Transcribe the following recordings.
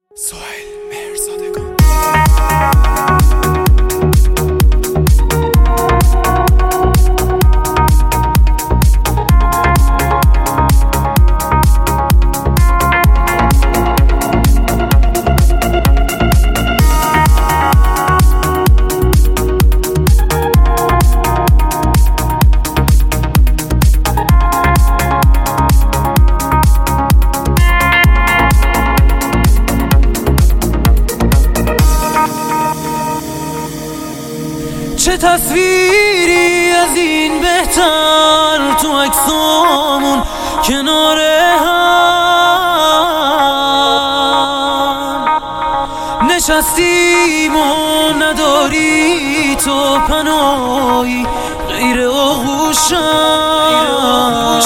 سهیل مهرزادگان. چه تصویری از این بهتر تو عکسامون کنار هم نشستیم و نداری تو پناهی غیر آغوشم.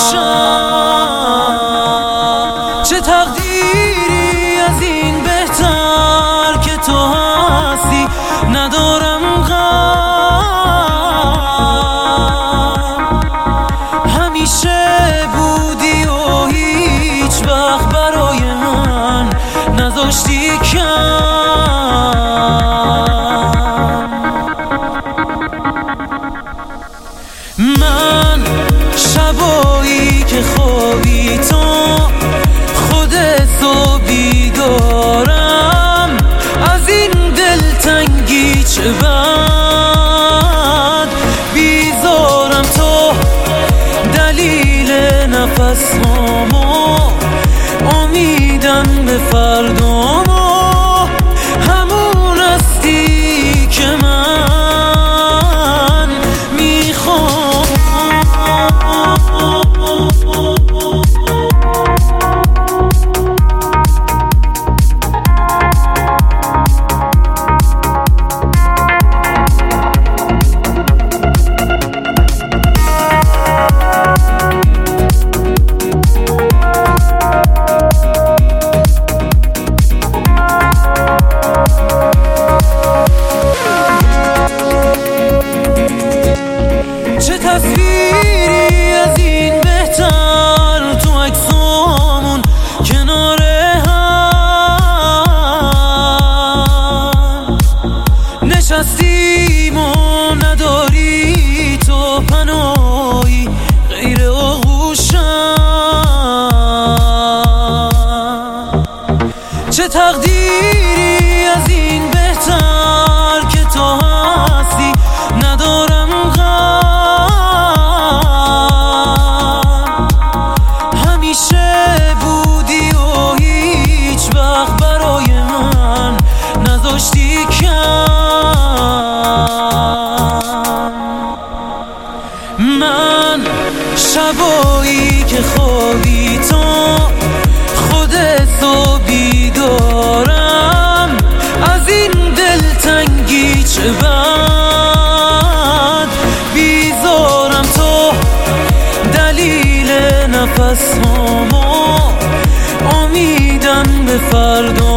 چه تقدیری از این بهتر که تو هستی ندارم همیشه بودی و هیچ وقت برای من نذاشتی کم. من شبایی که خوابی تو خودتو بیدارم از این دلتنگی چه بد بیزارم تو دلیل نفسامو امیدم به فردامو همون هستی که من میخوام. چه تصویری از این بهتر تو عکسامون کنار هم نشستیم و نداری تو پناهی غیر آغوشم. چه تقدیری از این بهتر که تو هستی ندارم همیشه بودی و هیچ وقت برای من نذاشتی کم. من شبایی که خوابی تو خودتو بیدارم از این دلتنگی چه بد بیزارم تو دلیل نفسامو امیدم به فردا